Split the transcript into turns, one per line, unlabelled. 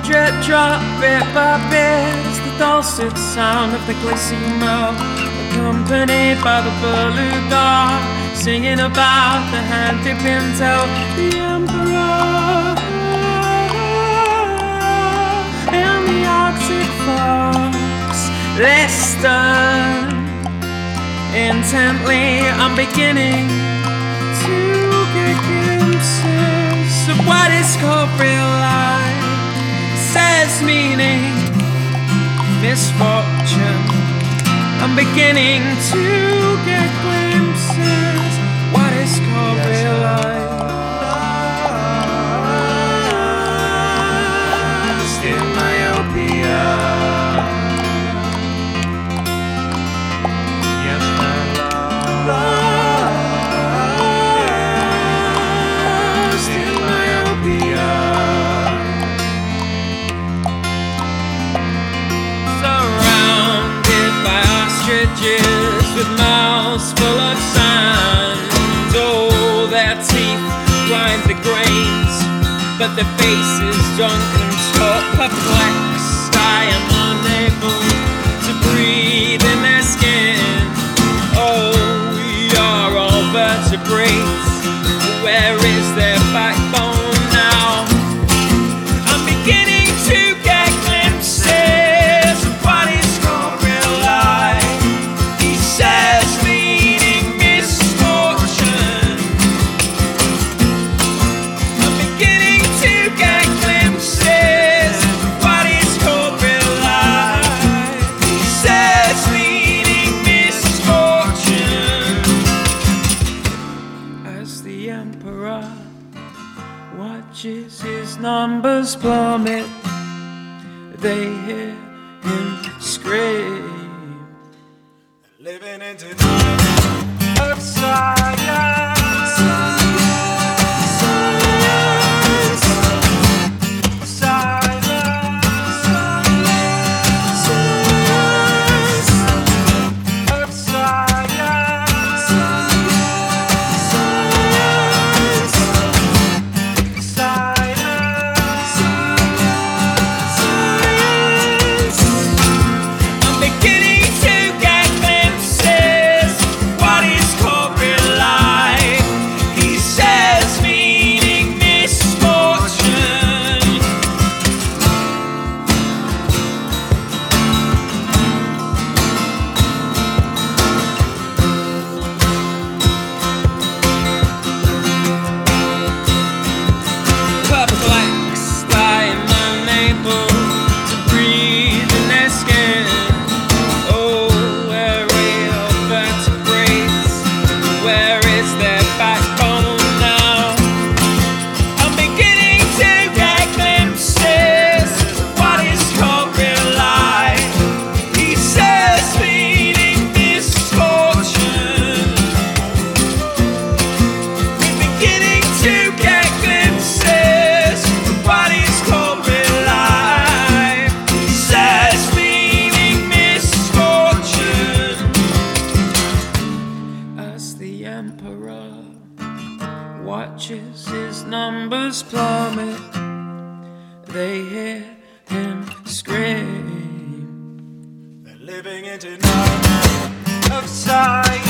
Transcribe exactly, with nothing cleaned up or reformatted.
drip drop, bit by bit, the dulcet sound of the glissimo, accompanied by the beluga, singing about the hand di Pinto, the emperor, and the Arctic fox. Listen intently, I'm beginning to get glimpses of what is called real life. Says meaning misfortune. I'm beginning to get glimpses what is called real life. Lost in myopia. Yes, my love. Lost in myopia. Surrounded by ostriches with mouths full of sand. Oh, their teeth grind the grains, but their faces drunken talk. Perplexed, I am unable to breathe in their skin. Oh, we are all vertebrates. Where is their backbone now? I'm beginning to get glimpses of what is called real life. He says meaning misfortune. I'm beginning to get glimpses of what is called real life. He says meaning misfortune. As the emperor watches his numbers plummet, they hear him scream. Living in tonight of science. Silence. Silence. Silence. Of science. Silence. Silence. I'm beginning to get glimpses of what is called real life. He says meaning misfortune. Perplexed, I am unable to breathe in their skin. Oh, where are your vertebrates? Where is their backbone now? I'm beginning to get glimpses of what is called real life. He says meaning misfortune. We're beginning to get glimpses of what is called real life. He says meaning misfortune. As the emperor watches his numbers plummet, they hear him scream. They're living in denial of science.